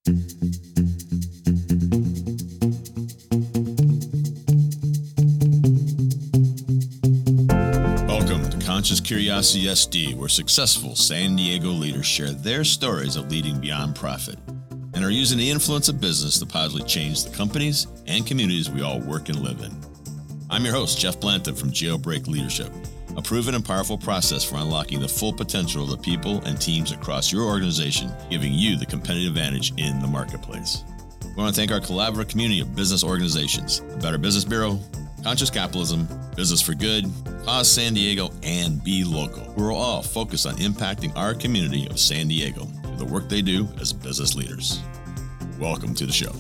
Welcome to Conscious Curiosity SD, where successful San Diego leaders share their stories of leading beyond profit and are using the influence of business to positively change the companies and communities we all work and live in. I'm your host, Jeff Blanton from Jailbreak Leadership, a proven and powerful process for unlocking the full potential of the people and teams across your organization, giving you the competitive advantage in the marketplace. We want to thank our collaborative community of business organizations, the Better Business Bureau, Conscious Capitalism, Business for Good, Cause San Diego, and Be Local, who are all focused on impacting our community of San Diego through the work they do as business leaders. Welcome to the show.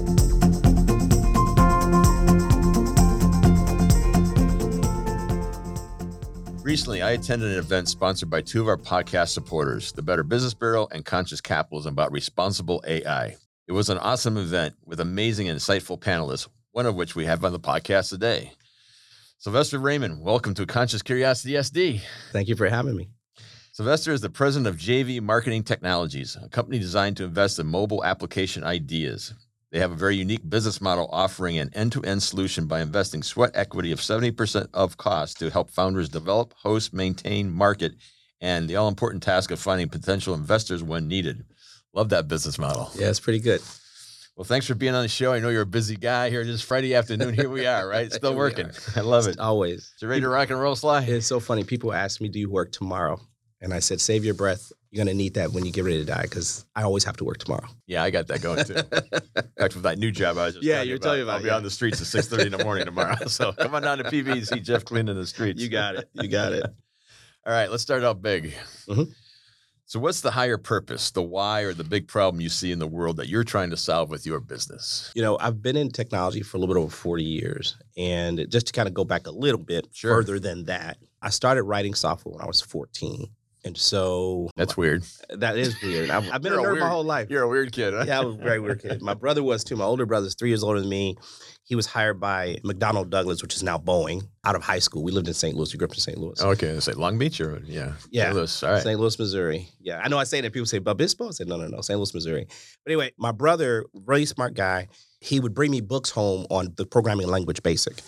Recently, I attended an event sponsored by two of our podcast supporters, the Better Business Bureau and Conscious Capitalism, about responsible AI. It was an awesome event with amazing and insightful panelists, one of which we have on the podcast today. Sylvester Raymond, welcome to Conscious Curiosity SD. Thank you for having me. Sylvester is the president of JV Marketing Technologies, a company designed to invest in mobile application ideas. They have a very unique business model offering an end-to-end solution by investing sweat equity of 70% of cost to help founders develop, host, maintain, market, and the all-important task of finding potential investors when needed. Love that business model. Yeah, it's pretty good. Well, thanks for being on the show. I know you're a busy guy here. Just Friday afternoon. Here we are, right? Still working. I love it. Always. So ready to rock and roll, Sly? It's so funny. People ask me, do you work tomorrow? And I said, save your breath. You're going to need that when you get ready to die, because I always have to work tomorrow. Yeah, I got that going too. In fact, with that new job I was just telling you about, I'll be on the streets at 6:30 in the morning tomorrow. So come on down to PV and see Jeff cleaning the streets. You got it. You got it. All right, let's start out big. Mm-hmm. So what's the higher purpose, the why, or the big problem you see in the world that you're trying to solve with your business? You know, I've been in technology for a little bit over 40 years. And just to kind of go back a little bit further than that, I started writing software when I was 14. And so that's weird. That is weird. I've been a nerd my whole life. You're a weird kid, huh? Yeah, I was a very weird kid. My brother was too. My older brother's 3 years older than me. He was hired by McDonnell Douglas, which is now Boeing, out of high school. We lived in St. Louis. We grew up in St. Louis. Okay, I say Long Beach or yeah. St. Louis. All right. St. Louis, Missouri. Yeah, I know I say that. People say Babispo. I said no, St. Louis, Missouri. But anyway, my brother, really smart guy. He would bring me books home on the programming language BASIC.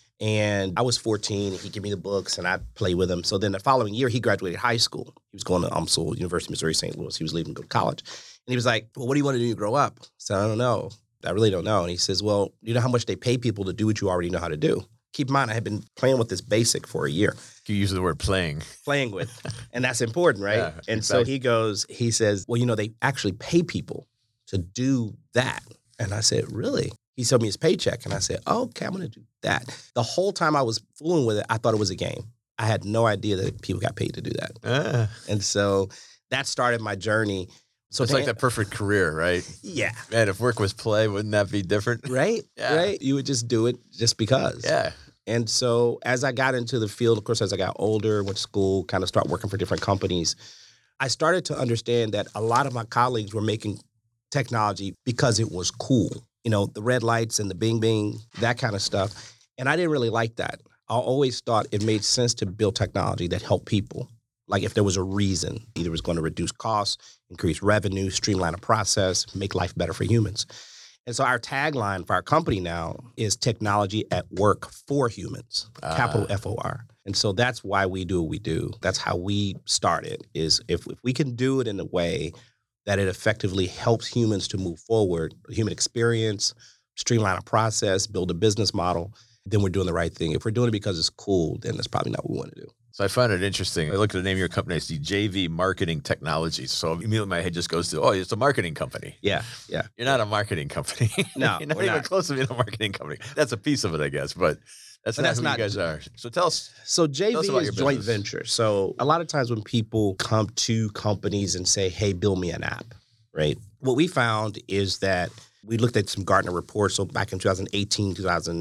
And I was 14, he'd give me the books, and I'd play with him. So then the following year, he graduated high school. He was going to UMSL, University of Missouri, St. Louis. He was leaving to go to college. And he was like, well, what do you want to do when you grow up? I said, I don't know. I really don't know. And he says, well, you know how much they pay people to do what you already know how to do? Keep in mind, I had been playing with this BASIC for a year. You use the word playing. Playing with. And that's important, right? Yeah, and so he says, well, you know, they actually pay people to do that. And I said, really? He showed me his paycheck, and I said, oh, okay, I'm going to do that. The whole time I was fooling with it, I thought it was a game. I had no idea that people got paid to do that. And so that started my journey. So it's like that perfect career, right? Yeah. Man, if work was play, wouldn't that be different? Right? Yeah. Right? You would just do it just because. Yeah. And so as I got into the field, of course, as I got older, went to school, kind of start working for different companies, I started to understand that a lot of my colleagues were making technology because it was cool. You know, the red lights and the bing, bing, that kind of stuff. And I didn't really like that. I always thought it made sense to build technology that helped people. Like if there was a reason, either it was going to reduce costs, increase revenue, streamline a process, make life better for humans. And so our tagline for our company now is technology at work for humans, capital FOR. And so that's why we do what we do. That's how we started, is if we can do it in a way that it effectively helps humans to move forward, human experience, streamline a process, build a business model, then we're doing the right thing. If we're doing it because it's cool, then that's probably not what we want to do. So I find it interesting. I look at the name of your company, I see JV Marketing Technologies. So immediately my head just goes to, oh, it's a marketing company. Yeah. You're not a marketing company. No, You're not even close to being a marketing company. That's a piece of it, I guess, but that's not who you guys are. So tell us. So JV is joint business. venture. So a lot of times when people come to companies and say, hey, build me an app, right? What we found is that we looked at some Gartner reports. So back in 2018,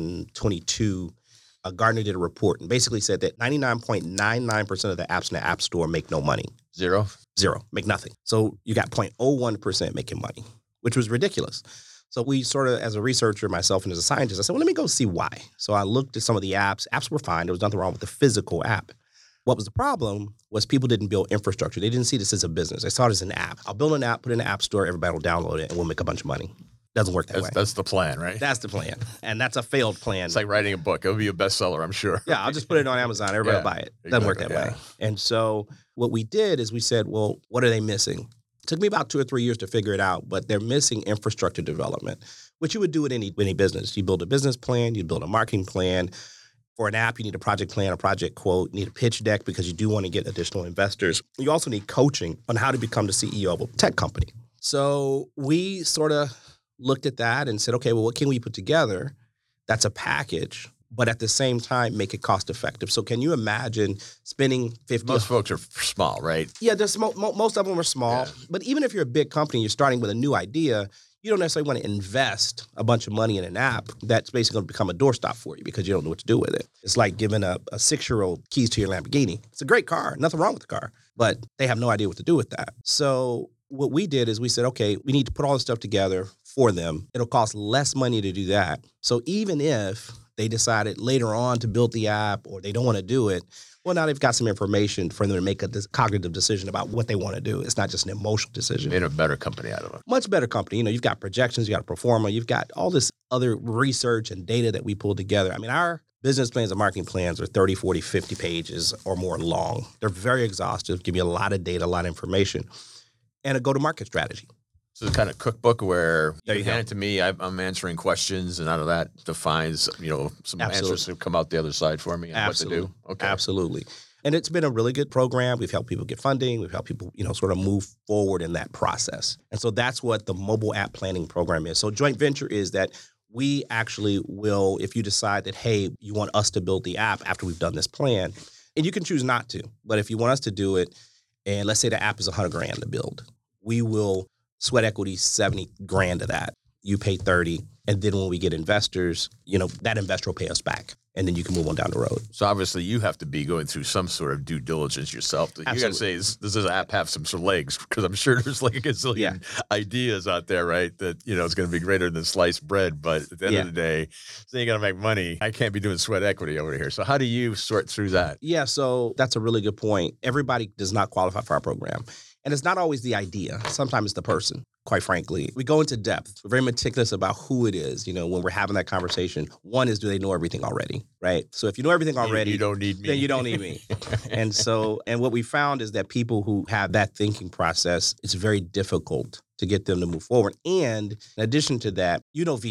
2022, Gartner did a report and basically said that 99.99% of the apps in the App Store make no money. Zero, make nothing. So you got 0.01% making money, which was ridiculous. So we sort of, as a researcher, myself and as a scientist, I said, well, let me go see why. So I looked at some of the apps. Apps were fine. There was nothing wrong with the physical app. What was the problem was people didn't build infrastructure. They didn't see this as a business. They saw it as an app. I'll build an app, put it in the app store, everybody will download it, and we'll make a bunch of money. Doesn't work that way. That's the plan, right? That's the plan. And that's a failed plan. It's like writing a book. It'll be a bestseller, I'm sure. Yeah, I'll just put it on Amazon. Everybody will buy it. Doesn't work that way. And so what we did is we said, well, what are they missing? It took me about 2 or 3 years to figure it out, but they're missing infrastructure development, which you would do in any business. You build a business plan, you build a marketing plan. For an app, you need a project plan, a project quote, you need a pitch deck because you do want to get additional investors. You also need coaching on how to become the CEO of a tech company. So we sort of looked at that and said, okay, well, what can we put together that's a package, but at the same time make it cost effective? So can you imagine spending $50? Most folks are small, right? Yeah, most of them are small. Yeah. But even if you're a big company, you're starting with a new idea, you don't necessarily want to invest a bunch of money in an app that's basically going to become a doorstop for you because you don't know what to do with it. It's like giving a 6-year-old keys to your Lamborghini. It's a great car, nothing wrong with the car, but they have no idea what to do with that. So what we did is we said, okay, we need to put all this stuff together for them. It'll cost less money to do that. So even if they decided later on to build the app or they don't want to do it, well, now they've got some information for them to make a cognitive decision about what they want to do. It's not just an emotional decision. Made a better company out of it. Much better company. You know, you've got projections, you got a pro forma, you've got all this other research and data that we pulled together. I mean, our business plans and marketing plans are 30, 40, 50 pages or more long. They're very exhaustive, give you a lot of data, a lot of information, and a go-to-market strategy. So it's kind of cookbook where you hand it to me, I'm answering questions, and out of that defines, some answers that come out the other side for me and what to do. Okay. Absolutely. And it's been a really good program. We've helped people get funding. We've helped people, sort of move forward in that process. And so that's what the mobile app planning program is. So joint venture is that we actually will, if you decide that, hey, you want us to build the app after we've done this plan, and you can choose not to, but if you want us to do it, and let's say the app is $100,000 to build, we will sweat equity $70,000 of that. You pay 30, and then when we get investors, that investor will pay us back, and then you can move on down the road. So obviously, you have to be going through some sort of due diligence yourself. You got to say, does this app have some sort of legs? Because I'm sure there's like a gazillion ideas out there, right? That it's going to be greater than sliced bread, but at the end of the day, so you got to make money. I can't be doing sweat equity over here. So how do you sort through that? Yeah, so that's a really good point. Everybody does not qualify for our program. And it's not always the idea. Sometimes it's the person, quite frankly. We go into depth. We're very meticulous about who it is, when we're having that conversation. One is, do they know everything already, right? So if you know everything already, you don't need me. Then you don't need me. And what we found is that people who have that thinking process, it's very difficult to get them to move forward. And in addition to that,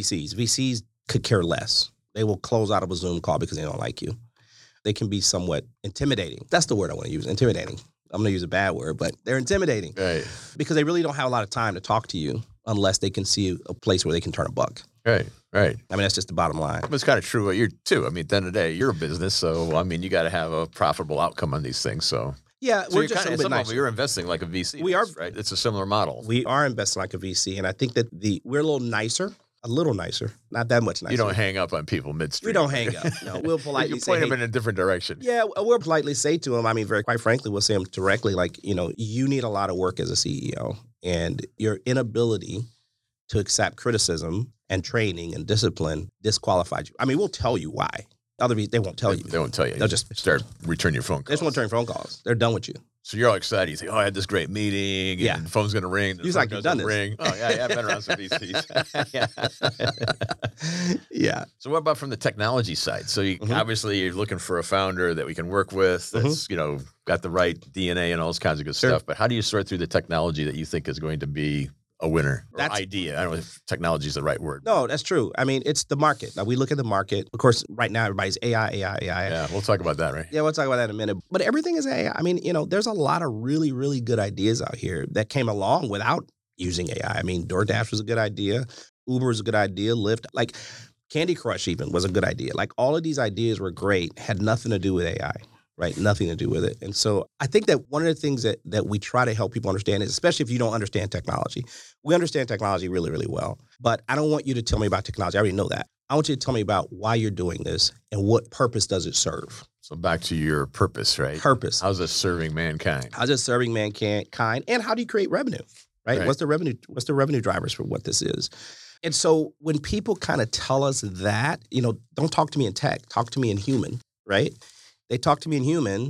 VCs could care less. They will close out of a Zoom call because they don't like you. They can be somewhat intimidating. That's the word I want to use, intimidating. I'm going to use a bad word, but they're intimidating. Right. Because they really don't have a lot of time to talk to you unless they can see a place where they can turn a buck. Right. I mean, that's just the bottom line. But it's kind of true what you're too. I mean, at the end of the day, you're a business, so you got to have a profitable outcome on these things. So yeah, we're just a little bit nicer. You're investing like a VC. We are, right? It's a similar model. We are investing like a VC, and I think that we're a little nicer. Not that much nicer. You don't hang up on people midstream. We don't hang up. No, we'll politely you point them in a different direction. Yeah, we'll politely say to them, very quite frankly, we'll say them directly, like, you need a lot of work as a CEO, and your inability to accept criticism and training and discipline disqualified you. We'll tell you why. They won't tell you. They won't tell you. They'll just start returning your phone calls. They just won't return phone calls. They're done with you. So you're all excited. You think, I had this great meeting, and the phone's going to ring. You're like, you've done this. Ring. Oh, yeah, I've been around some VCs. Yeah. So what about from the technology side? So obviously you're looking for a founder that we can work with that's, got the right DNA and all this kinds of good stuff. But how do you sort through the technology that you think is going to be a winner? Or idea. I don't know if technology is the right word. No, that's true. It's the market. Now, we look at the market. Of course, right now, everybody's AI. Yeah, we'll talk about that, right? Yeah, we'll talk about that in a minute. But everything is AI. There's a lot of really, really good ideas out here that came along without using AI. DoorDash was a good idea. Uber was a good idea. Lyft, like Candy Crush even was a good idea. Like all of these ideas were great, had nothing to do with AI. Right? Nothing to do with it. And so I think that one of the things that we try to help people understand is, especially if you don't understand technology, we understand technology really, really well. But I don't want you to tell me about technology. I already know that. I want you to tell me about why you're doing this and what purpose does it serve. So back to your purpose, right? Purpose. How's this serving mankind? How's it serving mankind? And how do you create revenue? Right? What's the revenue drivers for what this is? And so when people kind of tell us that, don't talk to me in tech, talk to me in human, right? They talk to me in human,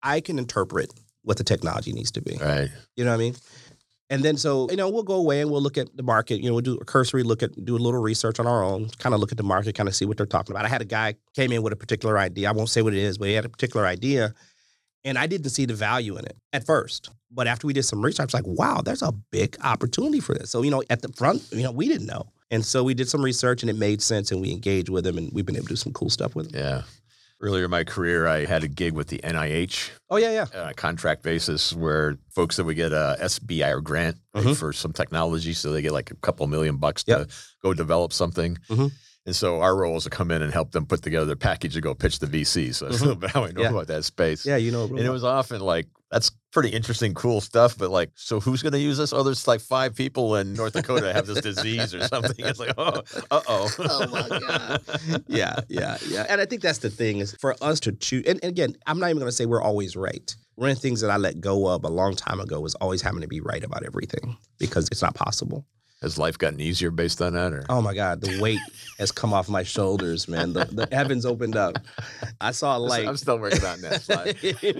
I can interpret what the technology needs to be. Right. You know what I mean? And then so, we'll go away and we'll look at the market. We'll do a cursory look do a little research on our own, kind of look at the market, kind of see what they're talking about. I had a guy came in with a particular idea. I won't say what it is, but he had a particular idea. And I didn't see the value in it at first. But after we did some research, I was like, wow, there's a big opportunity for this. So, at the front, we didn't know. And so we did some research and it made sense and we engaged with him and we've been able to do some cool stuff with him. Yeah. Earlier in my career, I had a gig with the NIH. Oh, yeah. On a contract basis where folks that would get a SBI or grant for some technology. So they get like a couple $1 million to go develop something. Mm-hmm. And so our role is to come in and help them put together their package to go pitch the VC. So that's a little bit how I know about that space. Yeah, And it was often like, that's pretty interesting, cool stuff. But like, so who's going to use this? Oh, there's like 5 people in North Dakota that have this disease or something. It's like, oh. Oh my God. Yeah. And I think that's the thing is for us to choose. And again, I'm not even going to say we're always right. One of the things that I let go of a long time ago was always having to be right about everything because it's not possible. Has life gotten easier based on that? Or? Oh, my God. The weight has come off my shoulders, man. The heavens opened up. I saw a light. I'm still working on that slide.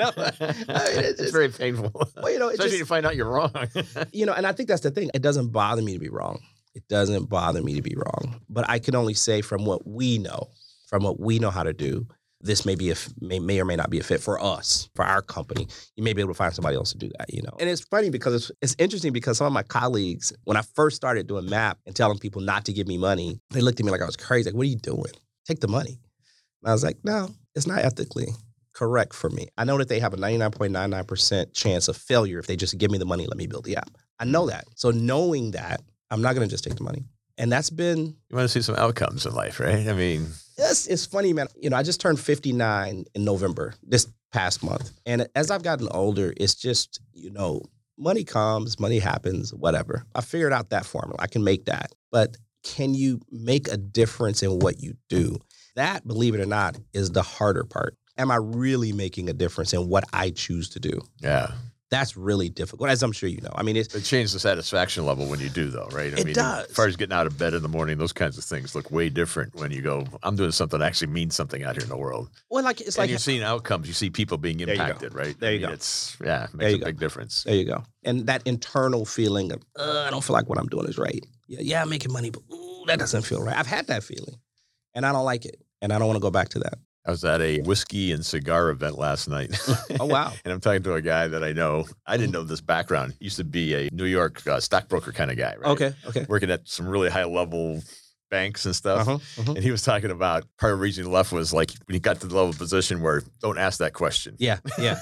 It's very painful. Well, especially to find out you're wrong. And I think that's the thing. It doesn't bother me to be wrong. It doesn't bother me to be wrong. But I can only say from what we know how to do, this may or may not be a fit for us, for our company. You may be able to find somebody else to do that, And it's funny because it's interesting because some of my colleagues, when I first started doing MAP and telling people not to give me money, they looked at me like I was crazy. Like, what are you doing? Take the money. And I was like, no, it's not ethically correct for me. I know that they have a 99.99% chance of failure if they just give me the money and let me build the app. I know that. So knowing that, I'm not going to just take the money. And that's been... You want to see some outcomes in life, right? I mean... Yes, it's funny, man. I just turned 59 in November, this past month. And as I've gotten older, it's just, money comes, money happens, whatever. I figured out that formula. I can make that. But can you make a difference in what you do? That, believe it or not, is the harder part. Am I really making a difference in what I choose to do? Yeah. That's really difficult, as I'm sure you know. I mean, it changes the satisfaction level when you do, though, right? It does. As far as getting out of bed in the morning, those kinds of things look way different when you go, I'm doing something that actually means something out here in the world. Well, you're seeing outcomes. You see people being impacted, right? There you go. It makes a big difference. There you go. And that internal feeling of, I don't feel like what I'm doing is right. Yeah, I'm making money, but that doesn't feel right. I've had that feeling, and I don't like it, and I don't want to go back to that. I was at a whiskey and cigar event last night. Oh, wow. And I'm talking to a guy that I know. I didn't know this background. He used to be a New York stockbroker kind of guy, right? Okay. Working at some really hig-level banks and stuff. And he was talking about part of the reason he left was like when he got to the level of position where don't ask that question. Yeah.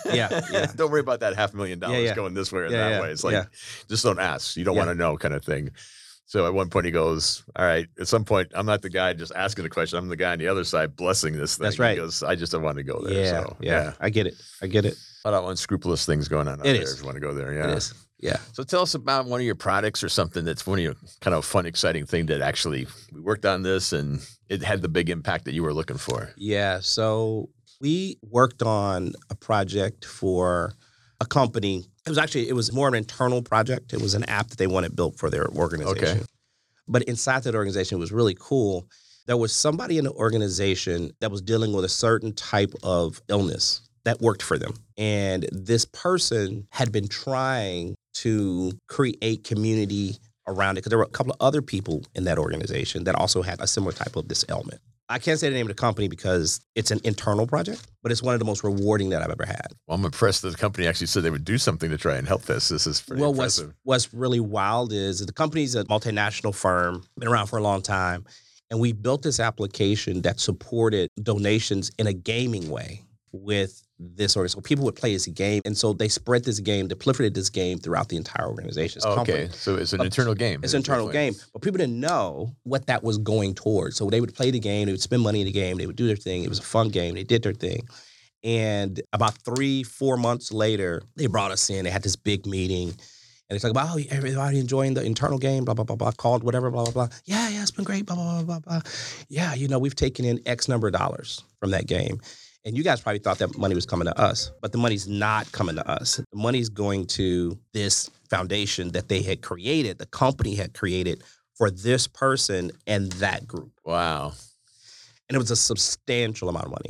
Don't worry about that $500,000 going this way or that way. It's like, just don't ask. You don't want to know kind of thing. So at one point he goes, all right, at some point, I'm not the guy just asking the question. I'm the guy on the other side blessing this thing. That's right. He goes, I just don't want to go there. Yeah. I get it. A lot of unscrupulous things going on out there if you want to go there. Yeah. It is. Yeah. So tell us about one of your products or something that's one of your kind of fun, exciting thing that actually we worked on this and it had the big impact that you were looking for. Yeah. So we worked on a project for a company. It was more an internal project. It was an app that they wanted built for their organization. Okay. But inside that organization, it was really cool. There was somebody in the organization that was dealing with a certain type of illness that worked for them. And this person had been trying to create community around it because there were a couple of other people in that organization that also had a similar type of this ailment. I can't say the name of the company because it's an internal project, but it's one of the most rewarding that I've ever had. Well, I'm impressed that the company actually said they would do something to try and help this. This is pretty impressive. What's really wild is the company's a multinational firm, been around for a long time, and we built this application that supported donations in a gaming way with this organization. So people would play this game, and so they spread this game, they proliferated this game throughout the entire organization. Okay, so it's an internal game. It's an internal game, but people didn't know what that was going towards. So they would play the game, they would spend money in the game, they would do their thing. It was a fun game, they did their thing. And about 3-4 months later, they brought us in, they had this big meeting, and they talk about, everybody enjoying the internal game, blah, blah, blah, blah, called whatever, blah, blah, blah. Yeah, it's been great, blah, blah, blah, blah, blah. Yeah, we've taken in X number of dollars from that game. And you guys probably thought that money was coming to us, but the money's not coming to us. The money's going to this foundation that they had created, the company had created for this person and that group. Wow. And it was a substantial amount of money.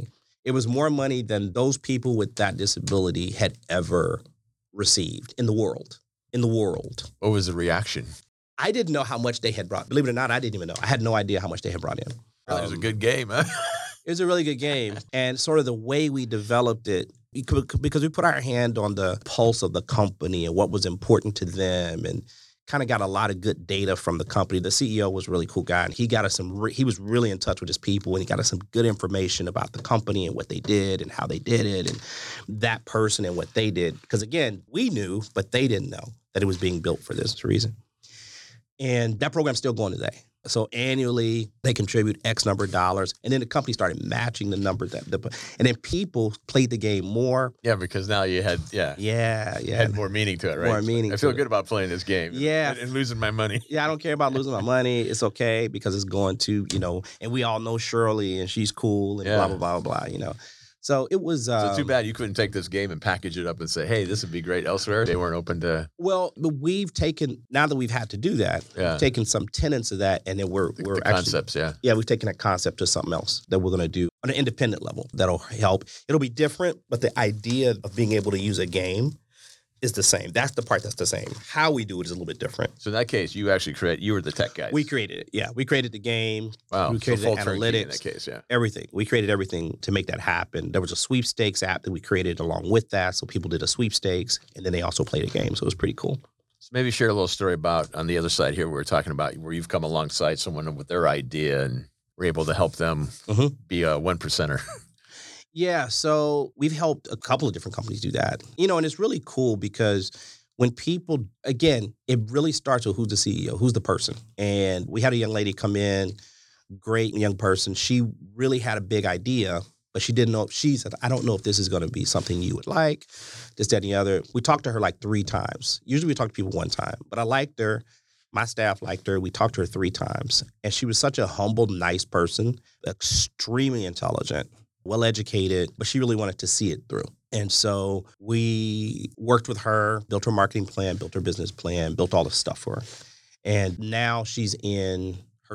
It was more money than those people with that disability had ever received in the world. In the world. What was the reaction? I didn't know how much they had brought. Believe it or not, I didn't even know. I had no idea how much they had brought in. It was a good game, huh? It was a really good game. And sort of the way we developed it, because we put our hand on the pulse of the company and what was important to them, and kind of got a lot of good data from the company. The CEO was a really cool guy, and he got us he was really in touch with his people, and he got us some good information about the company and what they did and how they did it and that person and what they did. Because again, we knew, but they didn't know that it was being built for this reason. And that program's still going today. So annually, they contribute X number of dollars, and then the company started matching the numbers and then people played the game more. Yeah, because now you had had more meaning to it, right? More meaning. I feel good about playing this game. Yeah, and losing my money. Yeah, I don't care about losing my money. It's okay because it's going to, and we all know Shirley, and she's cool, and blah blah blah blah. So it was. So too bad you couldn't take this game and package it up and say, "Hey, this would be great elsewhere." They weren't open to. Well, but we've taken, now that we've had to do that, we've taken some tenets of that, and then we're the actually, concepts, we've taken that concept to something else that we're going to do on an independent level that'll help. It'll be different, but the idea of being able to use a game is the same. That's the part that's the same. How we do it is a little bit different. So in that case, you actually you were the tech guys. We created it. Yeah, we created the game. Wow. We created so the full analytics. In that case, yeah. Everything. We created everything to make that happen. There was a sweepstakes app that we created along with that. So people did a sweepstakes, and then they also played a game. So it was pretty cool. So maybe share a little story about, on the other side here, we're talking about where you've come alongside someone with their idea and were able to help them be a 1%er. Yeah. So we've helped a couple of different companies do that. And it's really cool because when people, again, it really starts with who's the CEO, who's the person. And we had a young lady come in, great young person. She really had a big idea, but she didn't know. She said, I don't know if this is going to be something you would like, this, that, and the other. We talked to her like 3 times. Usually we talk to people 1 time, but I liked her. My staff liked her. We talked to her 3 times. And she was such a humble, nice person, extremely intelligent, well-educated, but she really wanted to see it through. And so we worked with her, built her marketing plan, built her business plan, built all the stuff for her. And now she's in her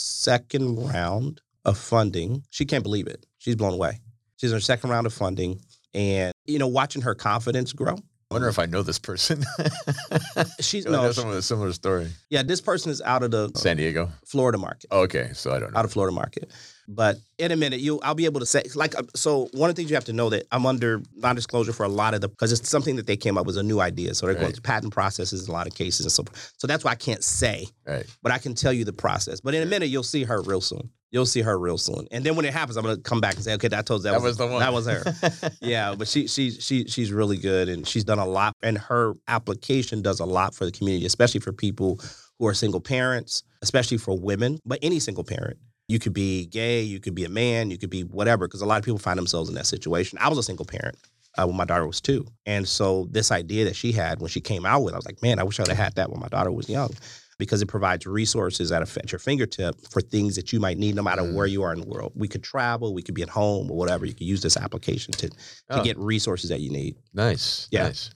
2nd round of funding. She can't believe it. She's blown away. She's in her 2nd round of funding. And, watching her confidence grow. I wonder if I know this person. She's no, someone with a similar story. Yeah, this person is out of the San Diego, Florida market. Oh, okay, so I don't know. Out of Florida market. But in a minute, I'll be able to say, so one of the things you have to know that I'm under non-disclosure for a lot of because it's something that they came up with, a new idea. So they're going through patent processes in a lot of cases and so forth. So that's why I can't say, but I can tell you the process. But in a minute, you'll see her real soon. You'll see her real soon. And then when it happens, I'm going to come back and say, okay, I told you that was the one. That was her. Yeah, but she's really good, and she's done a lot. And her application does a lot for the community, especially for people who are single parents, especially for women, but any single parent. You could be gay, you could be a man, you could be whatever, because a lot of people find themselves in that situation. I was a single parent when my daughter was 2. And so this idea that she had when she came out with, I was like, man, I wish I would have had that when my daughter was young, because it provides resources at your fingertip for things that you might need no matter where you are in the world. We could travel, we could be at home or whatever. You could use this application to get resources that you need. Nice. Yeah. Nice.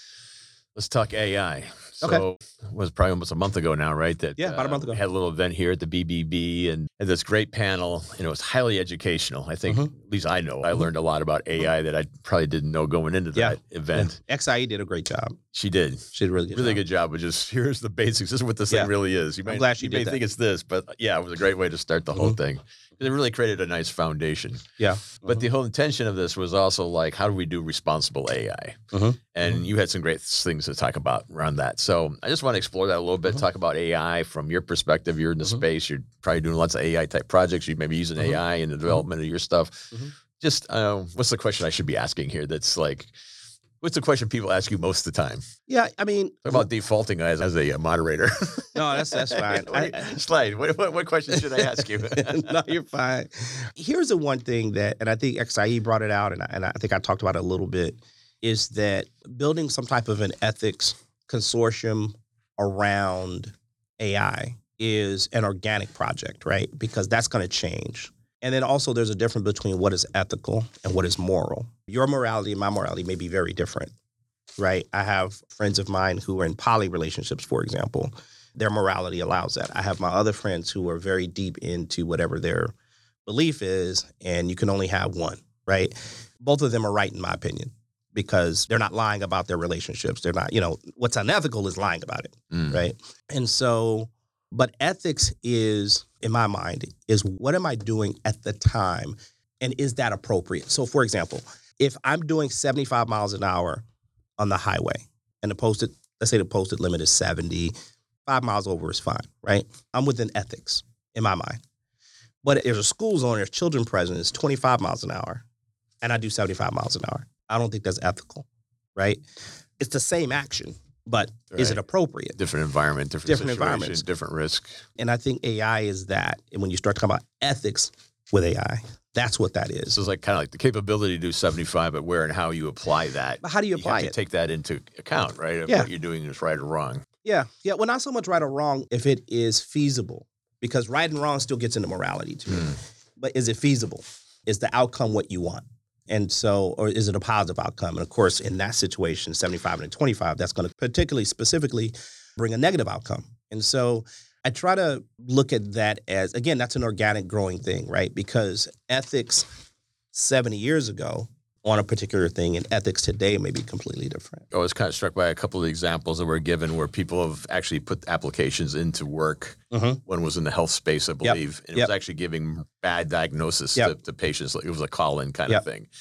Let's talk AI. So it was probably almost a month ago now, right? About a month ago. We had a little event here at the BBB and had this great panel. It was highly educational. I think, at least I know, I learned a lot about AI that I probably didn't know going into that event. Yeah. XIE did a great job. She did. She did a really good job. But just here's the basics. This is what this thing really is. I'm glad she you did may that. think it's this, but it was a great way to start the whole thing. It really created a nice foundation. Yeah. But the whole intention of this was also like, how do we do responsible AI? And you had some great things to talk about around that. So I just want to explore that a little bit, talk about AI from your perspective. You're in the space. You're probably doing lots of AI type projects. You may be using AI in the development of your stuff. Just what's the question I should be asking here that's like, what's the question people ask you most of the time? Yeah, I mean... Talk about defaulting as a moderator. No, that's fine. Slide, what question should I ask you? No, you're fine. Here's the one thing that, and I think XIE brought it out, and I think I talked about it a little bit, is that building some type of an ethics consortium around AI is an organic project, right? Because that's going to change. And then also there's a difference between what is ethical and what is moral. Your morality and my morality may be very different, right? I have friends of mine who are in poly relationships, for example. Their morality allows that. I have my other friends who are very deep into whatever their belief is, and you can only have one. right? Both of them are right in my opinion because they're not lying about their relationships. They're not, what's unethical is lying about it, right? And so, but ethics is, in my mind, is what am I doing at the time and is that appropriate? So for example, if I'm doing 75 miles an hour on the highway and let's say the posted limit is 70, 5 miles over is fine, right? I'm within ethics in my mind. But if there's a school zone, there's children present, it's 25 miles an hour, and I do 75 miles an hour. I don't think that's ethical, right? It's the same action, but is it appropriate? Different environment, different environments, different risk. And I think AI is that. And when you start talking about ethics with AI, that's what that is. So it's like kind of like the capability to do 75, but where and how you apply that. But how do you apply it? To take that into account, right? If what you're doing is right or wrong. Yeah. Well, not so much right or wrong if it is feasible, because right and wrong still gets into morality too. But is it feasible? Is the outcome what you want? And so, or is it a positive outcome? And of course, in that situation, 75 and 25, that's going to particularly specifically bring a negative outcome. And so I try to look at that as, again, that's an organic growing thing, right? Because ethics 70 years ago on a particular thing and ethics today may be completely different. I was kind of struck by a couple of examples that were given where people have actually put applications into work. One was in the health space, I believe. And it was actually giving bad diagnosis to patients. Like it was a call-in kind of thing.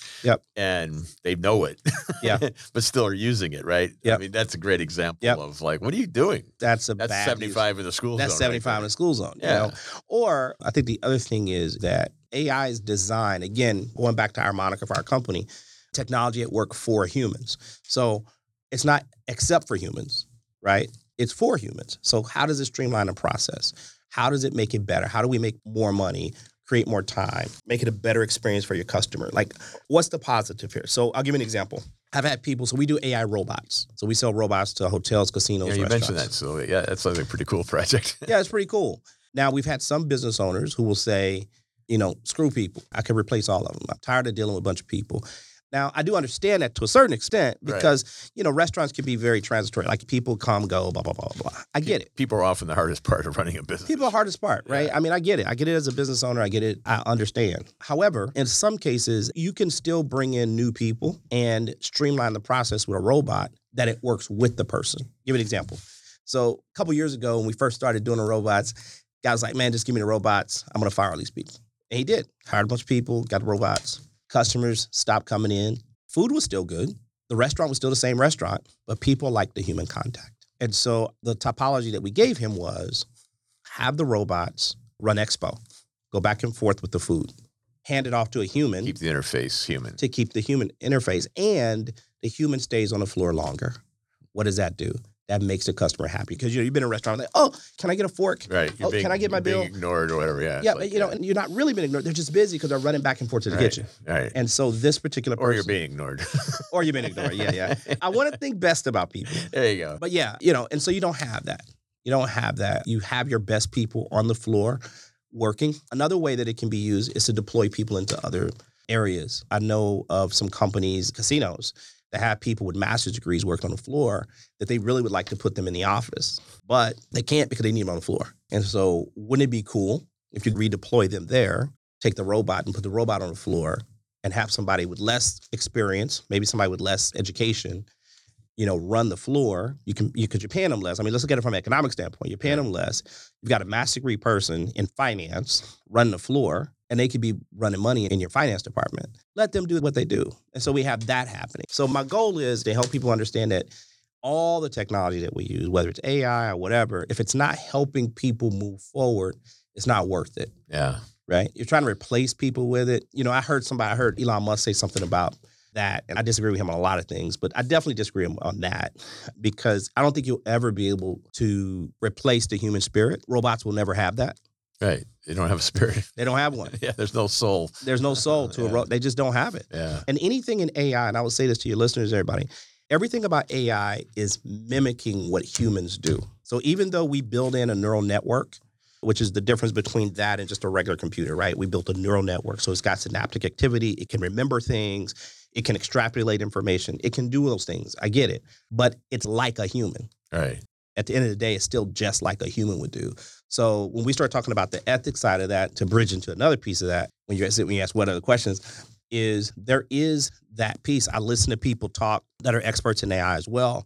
And they know it, but still are using it, right? I mean, that's a great example of like, what are you doing? That's 75 in the school zone. That's 75 in the school zone. You know? Or I think the other thing is that AI is designed, again, going back to our moniker for our company, technology at work for humans. So it's not except for humans, right? It's for humans. So how does it streamline the process? How does it make it better? How do we make more money, create more time, make it a better experience for your customer? Like, what's the positive here? So I'll give you an example. I've had people, so we do AI robots. So we sell robots to hotels, casinos, you restaurants. mentioned that. So yeah, that sounds like a pretty cool project. Yeah, it's pretty cool. Now, we've had some business owners who will say, screw people. I can replace all of them. I'm tired of dealing with a bunch of people. Now, I do understand that to a certain extent because, restaurants can be very transitory. Like people come, go, blah, blah, blah, blah. I get it. People are often the hardest part of running a business. People are the hardest part, right? I mean, I get it. I get it as a business owner. I get it. I understand. However, in some cases, you can still bring in new people and streamline the process with a robot that it works with the person. Give an example. So a couple years ago, when we first started doing the robots, guy was like, man, just give me the robots. I'm going to fire all these people. And he did. Hired a bunch of people, got the robots. Customers stopped coming in. Food was still good. The restaurant was still the same restaurant, but people liked the human contact. And so the topology that we gave him was have the robots run expo, go back and forth with the food, hand it off to a human. Keep the interface human. To keep the human interface. And the human stays on the floor longer. What does that do? That makes the customer happy because you've been in a restaurant like, oh, can I get a fork? Right. Can I get my bill? Being ignored or whatever. Yeah. Yeah, but and you're not really being ignored. They're just busy because they're running back and forth to the kitchen. Right. And so this particular person, or you're being ignored. Or you're being ignored. Yeah. I want to think best about people. There you go. But and so you don't have that. You don't have that. You have your best people on the floor working. Another way that it can be used is to deploy people into other areas. I know of some companies, casinos, that have people with master's degrees working on the floor that they really would like to put them in the office, but they can't because they need them on the floor. And so wouldn't it be cool if you redeploy them there, take the robot and put the robot on the floor and have somebody with less experience, maybe somebody with less education, run the floor. Because you're paying them less. I mean, let's look at it from an economic standpoint. You're paying them less. You've got a master's degree person in finance running the floor, and they could be running money in your finance department. Let them do what they do. And so we have that happening. So my goal is to help people understand that all the technology that we use, whether it's AI or whatever, if it's not helping people move forward, it's not worth it. Yeah. Right? You're trying to replace people with it. I heard Elon Musk say something about that, and I disagree with him on a lot of things, but I definitely disagree on that because I don't think you'll ever be able to replace the human spirit. Robots will never have that. Right. They don't have a spirit. They don't have one. Yeah, there's no soul. There's no soul to a robot. They just don't have it. Yeah. And anything in AI, and I will say this to your listeners, everybody, everything about AI is mimicking what humans do. So even though we build in a neural network, which is the difference between that and just a regular computer, right? We built a neural network. So it's got synaptic activity. It can remember things. It can extrapolate information. It can do those things. I get it. But it's like a human. Right. At the end of the day, it's still just like a human would do. So when we start talking about the ethics side of that, to bridge into another piece of that, when you ask what are the questions, is there is that piece. I listen to people talk that are experts in AI as well.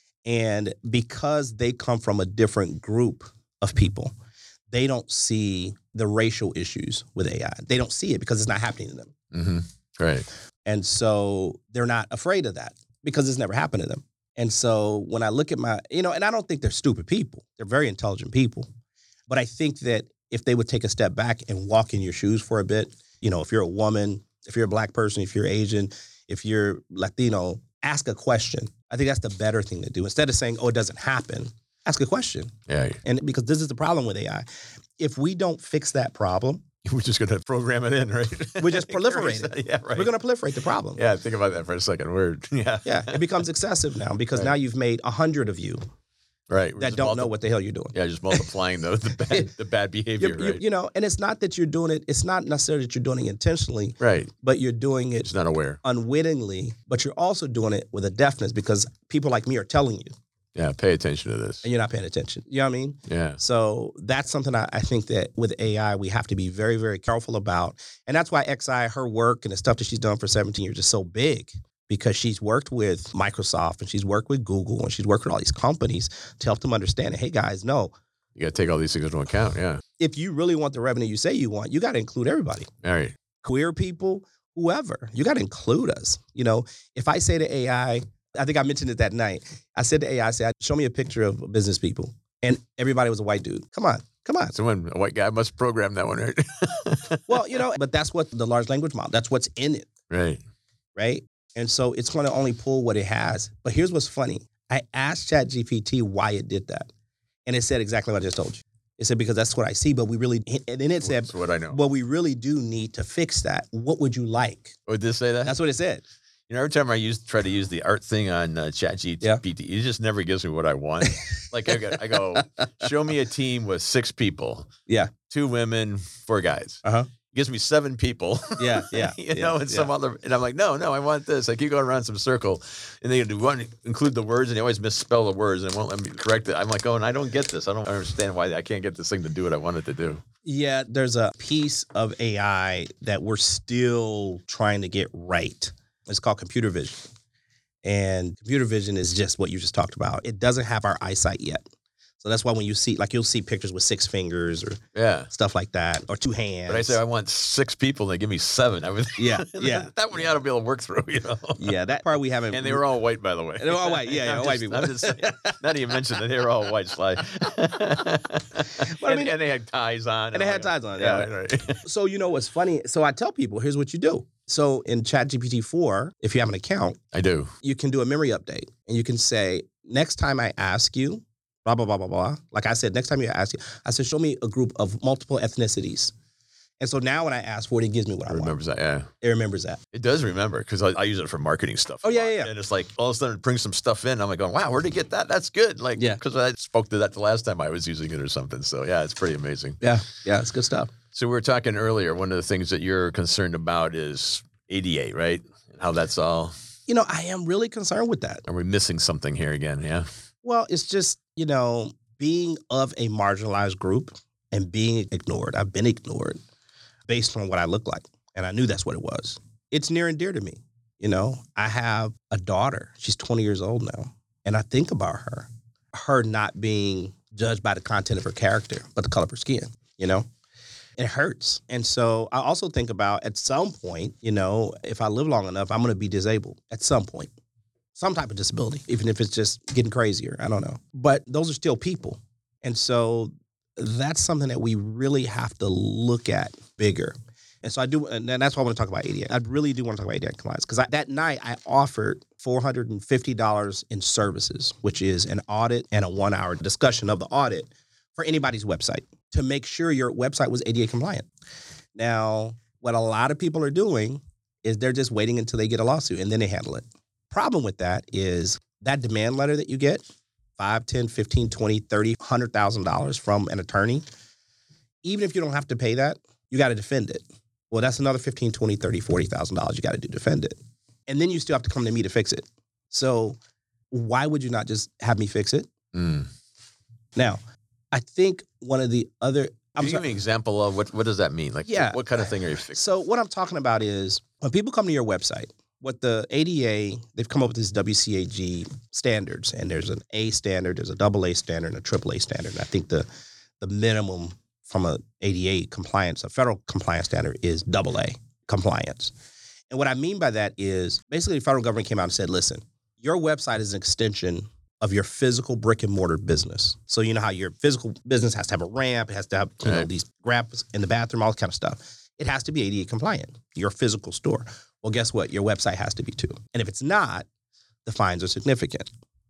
And because they come from a different group of people, they don't see the racial issues with AI. They don't see it because it's not happening to them. Mm-hmm. Right. And so they're not afraid of that because it's never happened to them. And so when I look at and I don't think they're stupid people. They're very intelligent people. But I think that if they would take a step back and walk in your shoes for a bit, if you're a woman, if you're a Black person, if you're Asian, if you're Latino, ask a question. I think that's the better thing to do. Instead of saying, oh, it doesn't happen, ask a question. Yeah. And because this is the problem with AI. If we don't fix that problem, we're just going to program it in, right? We just proliferate it. Yeah, right. We're going to proliferate the problem. Yeah, think about that for a second. Yeah. It becomes excessive now because now you've made 100 of you. Right. That don't know what the hell you're doing. Yeah, just multiplying the bad behavior, right? And it's not that you're doing it. It's not necessarily that you're doing it intentionally. Right. But you're doing it. It's not aware. Unwittingly. But you're also doing it with a deafness because people like me are telling you. Yeah, pay attention to this. And you're not paying attention. You know what I mean? Yeah. So that's something I think that with AI, we have to be very, very careful about. And that's why XI, her work and the stuff that she's done for 17 years is so big. Because she's worked with Microsoft and she's worked with Google and she's worked with all these companies to help them understand it. Hey, guys, no. You got to take all these things into account, yeah. If you really want the revenue you say you want, you got to include everybody. All right. Queer people, whoever. You got to include us. If I say to AI, I think I mentioned it that night. I said to AI, show me a picture of business people. And everybody was a white dude. Come on. Someone, a white guy must program that one, right? Well, but that's what the large language model, that's what's in it. Right. Right? And so it's going to only pull what it has. But here's what's funny. I asked ChatGPT why it did that. And it said exactly what I just told you. It said, because that's what I see, but we really, and then it said, that's what I know. Well, we really do need to fix that. What would you like? Oh, did it say that? That's what it said. Every time I try to use the art thing on ChatGPT, it just never gives me what I want. Like I go, show me a team with 6 people. Yeah. 2 women, 4 guys. Uh-huh. Gives me 7 people. Yeah. Some other, and I'm like, no, I want this. I keep going around some circle, and they want to include the words, and they always misspell the words, and they won't let me correct it. I'm like, and I don't get this. I don't understand why I can't get this thing to do what I want it to do. Yeah, there's a piece of AI that we're still trying to get right. It's called computer vision, and computer vision is just what you just talked about. It doesn't have our eyesight yet. So that's why when you see, you'll see pictures with 6 fingers or stuff like that, or 2 hands. But I say I want 6 people, and they give me 7. I would, that one you ought to be able to work through, Yeah, that part we haven't. And they were all white, by the way. They were all white, all white people. I'm just saying, not even mention that they were all white, Sly. And they had ties on. And they had ties on, yeah. Right. So what's funny? So I tell people, here's what you do. So in ChatGPT 4, if you have an account. I do. You can do a memory update, and you can say, next time I ask you, blah, blah, blah, blah, blah. Like I said, next time I said, show me a group of multiple ethnicities. And so now when I ask for it, it gives me what I want. It remembers that, yeah. It remembers that. It does remember, because I use it for marketing stuff. Oh, yeah. And it's like, all of a sudden it brings some stuff in. I'm like, wow, where'd it get that? That's good. Like, because I spoke to that the last time I was using it or something. So, yeah, it's pretty amazing. Yeah, it's good stuff. So we were talking earlier, one of the things that you're concerned about is ADA, right? And how that's all. I am really concerned with that. Are we missing something here again? Yeah. Well, it's just, being of a marginalized group and being ignored. I've been ignored based on what I look like. And I knew that's what it was. It's near and dear to me. I have a daughter. She's 20 years old now. And I think about her not being judged by the content of her character, but the color of her skin, It hurts. And so I also think about, at some point, if I live long enough, I'm going to be disabled at some point. Some type of disability, even if it's just getting crazier. I don't know. But those are still people. And so that's something that we really have to look at bigger. And so I do, and that's why I want to talk about ADA. I really do want to talk about ADA compliance, because that night I offered $450 in services, which is an audit and a 1-hour discussion of the audit for anybody's website to make sure your website was ADA compliant. Now, what a lot of people are doing is they're just waiting until they get a lawsuit and then they handle it. Problem with that is that demand letter that you get, $5, $10, $15, $20, $30, $100,000 from an attorney, even if you don't have to pay that, you got to defend it. Well, that's another $15, $20, $30, $40,000 you got to do to defend it. And then you still have to come to me to fix it. So why would you not just have me fix it? Now, I think one of the other... Can you give me an example of what does that mean? Like, what kind of thing are you fixing? So what I'm talking about is when people come to your website, what the ADA, they've come up with these WCAG standards, and there's an A standard, there's a AA standard, and a AAA standard. And I think the minimum from a ADA compliance, a federal compliance standard, is AA compliance. And what I mean by that is basically the federal government came out and said, listen, your website is an extension of your physical brick and mortar business. So you know how your physical business has to have a ramp, it has to have these grabs in the bathroom, all that kind of stuff. It has to be ADA compliant, your physical store. Well, guess what? Your website has to be too. And if it's not, the fines are significant.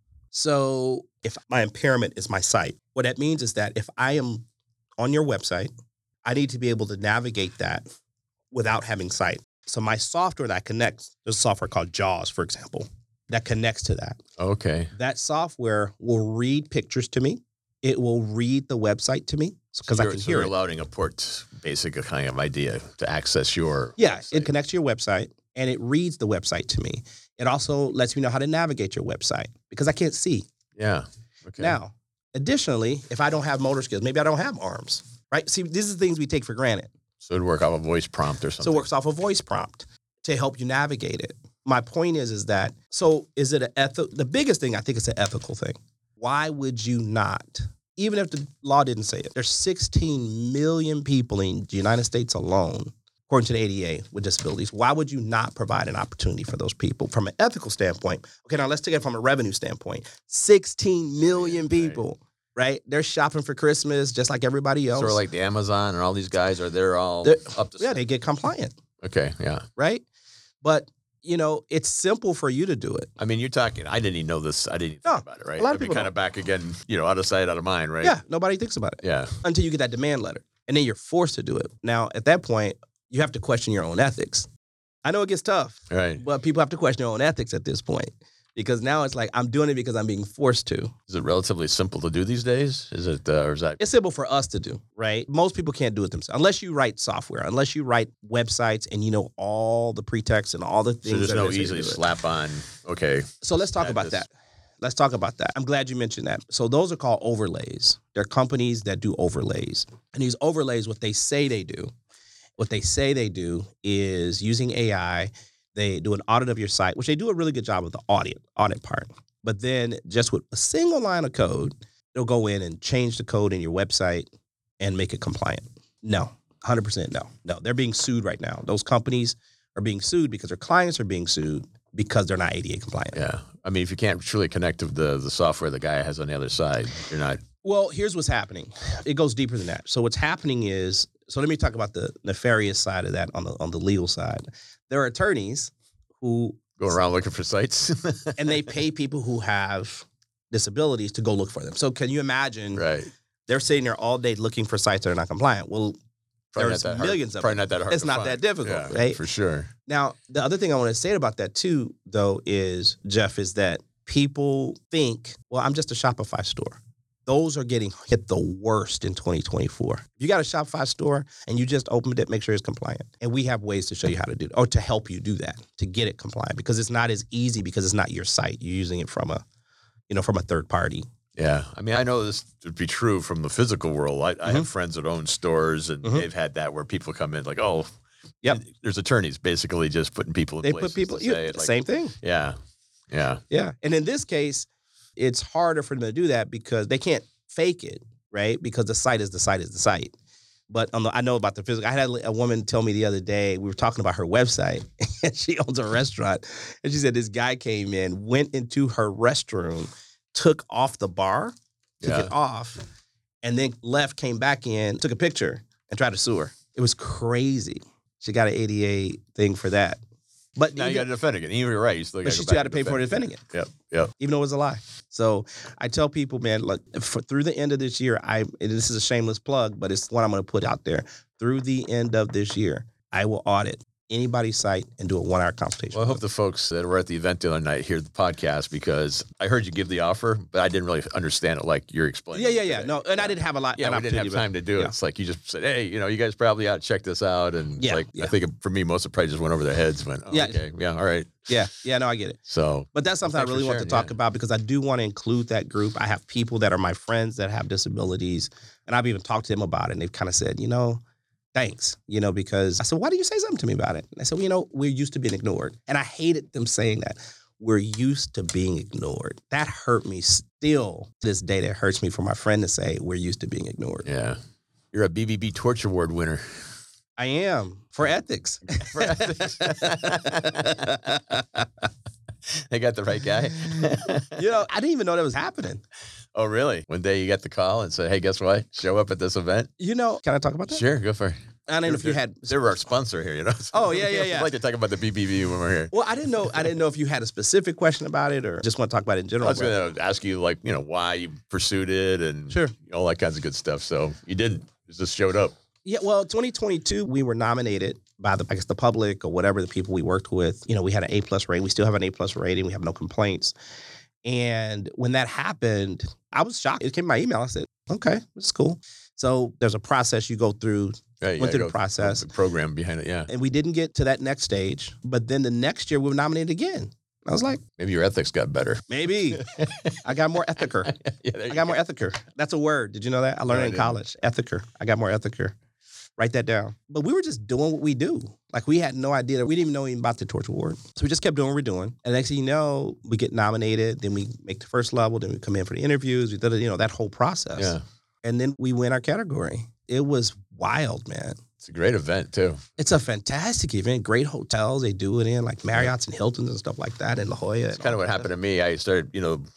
So if my impairment is my site, what that means is that if I am on your website, I need to be able to navigate that without having sight. So my software that connects, there's a software called JAWS, for example, that connects to that. Okay. That software will read pictures to me. It will read the website to me because I can hear you're it. allowing a port, basic kind of idea to access your website. It connects to your website and it reads the website to me. It also lets me know how to navigate your website because I can't see. Yeah. Okay. Now, additionally, if I don't have motor skills, maybe I don't have arms, right? See, these are things we take for granted. So it'd work off a voice prompt or something. So it works off a voice prompt to help you navigate it. My point is that, so is it the biggest thing I think is an ethical thing. Why would you not, even if the law didn't say it, there's 16 million people in the United States alone, according to the ADA, with disabilities. Why would you not provide an opportunity for those people from an ethical standpoint? Okay, now let's take it from a revenue standpoint. 16 million people, right? They're shopping for Christmas just like everybody else. Sort of like the Amazon and all these guys, they're all up to they get compliant. Okay, yeah. Right? But it's simple for you to do it. I mean, you're talking, I didn't even know this. I didn't even think about it, right? A lot of people kind of back again, out of sight, out of mind, right? Yeah, nobody thinks about it. Yeah. Until you get that demand letter. And then you're forced to do it. Now, at that point, you have to question your own ethics. I know it gets tough. Right. But people have to question their own ethics at this point. Because now it's like, I'm doing it because I'm being forced to. Is it relatively simple to do these days? Is it, or is that? It's simple for us to do, right? Most people can't do it themselves. Unless you write software, unless you write websites and you know all the pretext and all the things. So there's that no are easily slap on, okay. So let's talk about that. Let's talk about that. I'm glad you mentioned that. So those are called overlays. They're companies that do overlays. And these overlays, what they say they do is using AI. They do an audit of your site, which they do a really good job of the audit part. But then just with a single line of code, they'll go in and change the code in your website and make it compliant. No, 100% no. No, they're being sued right now. Those companies are being sued because their clients are being sued because they're not ADA compliant. Yeah. I mean, if you can't truly connect to the software the guy has on the other side, you're not. Well, here's what's happening. It goes deeper than that. So what's happening is, so let me talk about the nefarious side of that on the legal side. There are attorneys who go around looking for sites and they pay people who have disabilities to go look for them. So can you imagine? Right. They're sitting there all day looking for sites that are not compliant. Well, there's millions of them. Probably not that hard. It's not that difficult, right? For sure. Now, the other thing I want to say about that too, though, is Jeff, is that people think, well, I'm just a Shopify store. Those are getting hit the worst in 2024. If you got a Shopify store and you just opened it, make sure it's compliant. And we have ways to show you how to do it, or to help you do that, to get it compliant, because it's not as easy because it's not your site. You're using it from a third party. Yeah. I mean, I know this to be true from the physical world. I have friends that own stores, and they've had that where people come in like, oh, yep. There's attorneys basically just putting people in they places. Put people, same thing. Yeah. Yeah. Yeah. And in this case, it's harder for them to do that because they can't fake it, right? Because the site is the site. But I know about the physical. I had a woman tell me the other day, we were talking about her website, and she owns a restaurant. And she said this guy came in, went into her restroom, took off the bar, took it off, and then left, came back in, took a picture, and tried to sue her. It was crazy. She got an ADA thing for that. But now you got to defend it. You're right. You still but she still got to pay for defending it. Yep. Even though it was a lie. So I tell people, man, look, through the end of this year, this is a shameless plug, but it's what I'm going to put out there. Through the end of this year, I will audit anybody's site and do a 1-hour consultation. Well, I hope the folks that were at the event the other night hear the podcast, because I heard you give the offer, but I didn't really understand it like you're explaining. Yeah. No, and I didn't have a lot. Yeah, we didn't have time to do it. It's like you just said, hey, you guys probably ought to check this out. And I think for me, most of the probably just went over their heads. Went, okay, yeah, all right. Yeah, no, I get it. So, but that's something I really want to talk about, because I do want to include that group. I have people that are my friends that have disabilities, and I've even talked to them about it, and they've kind of said, thanks, because I said, why didn't you say something to me about it? And I said, well, we're used to being ignored. And I hated them saying that. We're used to being ignored. That hurt me still to this day. That hurts me for my friend to say we're used to being ignored. Yeah. You're a BBB Torch Award winner. I am. For ethics. For ethics. They got the right guy. I didn't even know that was happening. Oh, really? One day you get the call and say, hey, guess what? Show up at this event. Can I talk about that? Sure, go for it. I didn't know if you had. They were our sponsor here, So Oh, yeah. I'd like to talk about the BBB when we're here. Well, I didn't know if you had a specific question about it or just want to talk about it in general. I was going to ask you, why you pursued it and sure, all that kinds of good stuff. So you didn't. You just showed up. Yeah, well, 2022, we were nominated by the public or whatever, the people we worked with. We had an A+ rating. We still have an A+ rating. We have no complaints. And when that happened, I was shocked. It came in my email. I said, okay, this is cool. So there's a process you go through. Right, went through the process. The program behind it, yeah. And we didn't get to that next stage. But then the next year, we were nominated again. I was like, maybe your ethics got better. Maybe. I got more ethicer. I got more ethicer. That's a word. Did you know that? I learned it in college. Ethicer. I got more ethicer. Write that down. But we were just doing what we do. We had no idea. We didn't even know even about the Torch Award. So we just kept doing what we're doing. And next thing you know, we get nominated. Then we make the first level. Then we come in for the interviews. We did, that whole process. Yeah. And then we win our category. It was wild, man. It's a great event, too. It's a fantastic event. Great hotels they do it in, like Marriott's and Hilton's and stuff like that in La Jolla. It's kind of what happened to me. I started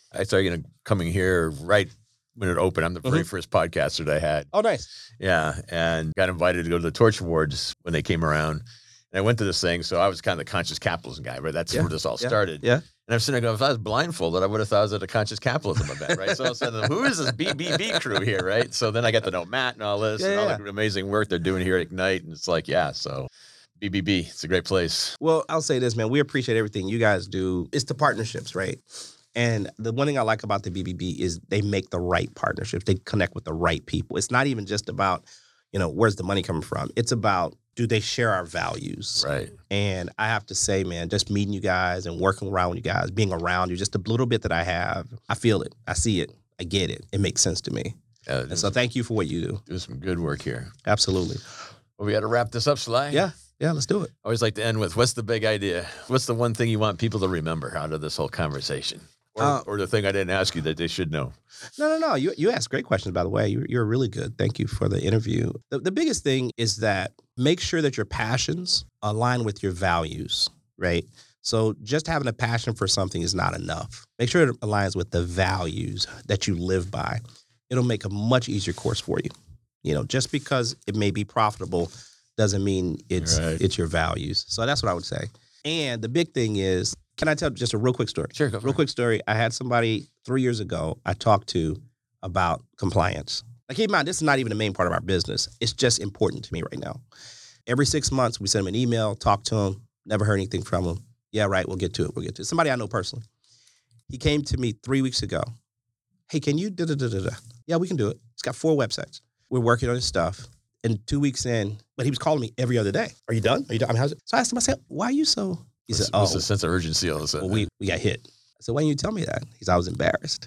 coming here right when it opened. I'm the very first podcaster that I had. Oh, nice. Yeah, and got invited to go to the Torch Awards when they came around. And I went to this thing, so I was kind of the conscious capitalism guy, right? That's where this all started. Yeah. And I'm sitting there going, if I was blindfolded, I would have thought I was at a conscious capitalism event, right? So I said, who is this BBB crew here, right? So then I got to know Matt and all this and all the amazing work they're doing here at Ignite. And it's like, so BBB, it's a great place. Well, I'll say this, man. We appreciate everything you guys do. It's the partnerships, right? And the one thing I like about the BBB is they make the right partnerships. They connect with the right people. It's not even just about, where's the money coming from? It's about, do they share our values? Right. And I have to say, man, just meeting you guys and working around you guys, being around you, just a little bit that I have, I feel it. I see it. I get it. It makes sense to me. And so thank you for what you do. Do some good work here. Absolutely. Well, we got to wrap this up, Sly. Yeah, let's do it. I always like to end with, what's the big idea? What's the one thing you want people to remember out of this whole conversation? Or the thing I didn't ask you that they should know? No. You asked great questions, by the way. You're really good. Thank you for the interview. The biggest thing is that make sure that your passions align with your values, right? So just having a passion for something is not enough. Make sure it aligns with the values that you live by. It'll make a much easier course for you. Just because it may be profitable doesn't mean it's your values. So that's what I would say. And the big thing is, can I tell just a real quick story? Sure, go for it. Real quick story. I had somebody 3 years ago I talked to about compliance. Keep in mind, this is not even the main part of our business. It's just important to me right now. Every 6 months, we send him an email, talk to him, never heard anything from him. Yeah, right, we'll get to it. Somebody I know personally. He came to me 3 weeks ago. Hey, can you da-da-da-da-da? Yeah, we can do it. He's got 4 websites. We're working on his stuff. And 2 weeks in, but he was calling me every other day. Are you done? How's it? So I asked him, I said, why are you so... He said, what's the sense of urgency all of a sudden? Well, we got hit. I said, why didn't you tell me that? He said, I was embarrassed.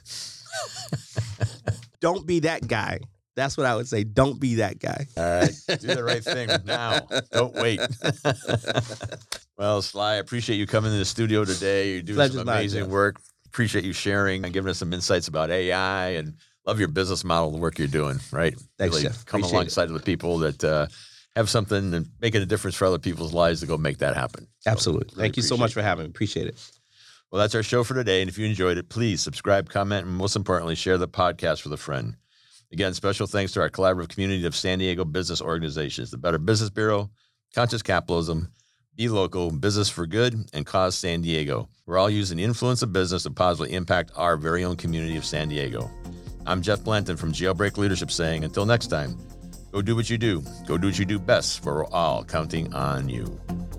Don't be that guy. That's what I would say. Don't be that guy. All right. Do the right thing now. Don't wait. Well, Sly, I appreciate you coming to the studio today. You're doing some amazing work. Appreciate you sharing and giving us some insights about AI, and love your business model, the work you're doing, right? Thanks, really Jeff. Come alongside of the people that have something and making a difference for other people's lives to go make that happen. Absolutely. So, really Thank you so much for having me. Appreciate it. Well, that's our show for today. And if you enjoyed it, please subscribe, comment, and most importantly, share the podcast with a friend. Again, special thanks to our collaborative community of San Diego business organizations, the Better Business Bureau, Conscious Capitalism, Be Local, Business for Good, and Cause San Diego. We're all using the influence of business to positively impact our very own community of San Diego. I'm Jeff Blanton from Jailbreak Leadership saying, until next time, go do what you do. Go do what you do best, for we're all counting on you.